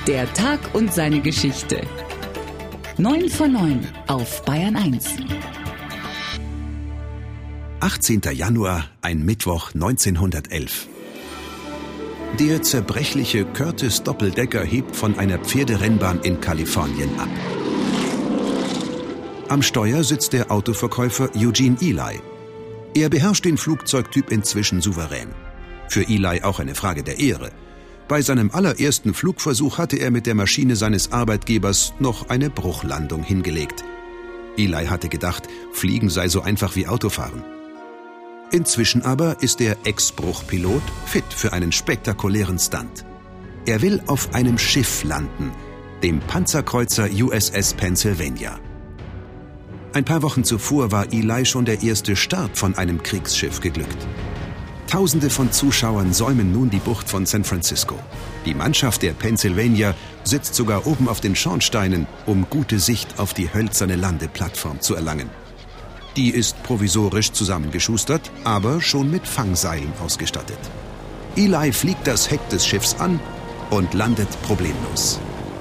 Der Tag und seine Geschichte. 9 von 9 auf Bayern 1. 18. Januar, ein Mittwoch 1911. Der zerbrechliche Curtiss Doppeldecker hebt von einer Pferderennbahn in Kalifornien ab. Am Steuer sitzt der Autoverkäufer Eugene Ely. Er beherrscht den Flugzeugtyp inzwischen souverän. Für Ely auch eine Frage der Ehre. Bei seinem allerersten Flugversuch hatte er mit der Maschine seines Arbeitgebers noch eine Bruchlandung hingelegt. Ely hatte gedacht, Fliegen sei so einfach wie Autofahren. Inzwischen aber ist der Ex-Bruchpilot fit für einen spektakulären Stunt. Er will auf einem Schiff landen, dem Panzerkreuzer USS Pennsylvania. Ein paar Wochen zuvor war Ely schon der erste Start von einem Kriegsschiff geglückt. Tausende von Zuschauern säumen nun die Bucht von San Francisco. Die Mannschaft der Pennsylvania sitzt sogar oben auf den Schornsteinen, um gute Sicht auf die hölzerne Landeplattform zu erlangen. Die ist provisorisch zusammengeschustert, aber schon mit Fangseilen ausgestattet. Ely fliegt das Heck des Schiffs an und landet problemlos.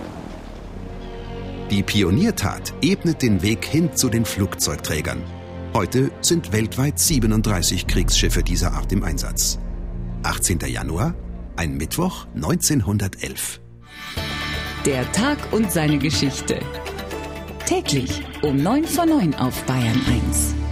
Die Pioniertat ebnet den Weg hin zu den Flugzeugträgern. Heute sind weltweit 37 Kriegsschiffe dieser Art im Einsatz. 18. Januar, ein Mittwoch 1911. Der Tag und seine Geschichte. Täglich um 9 von 9 auf Bayern 1.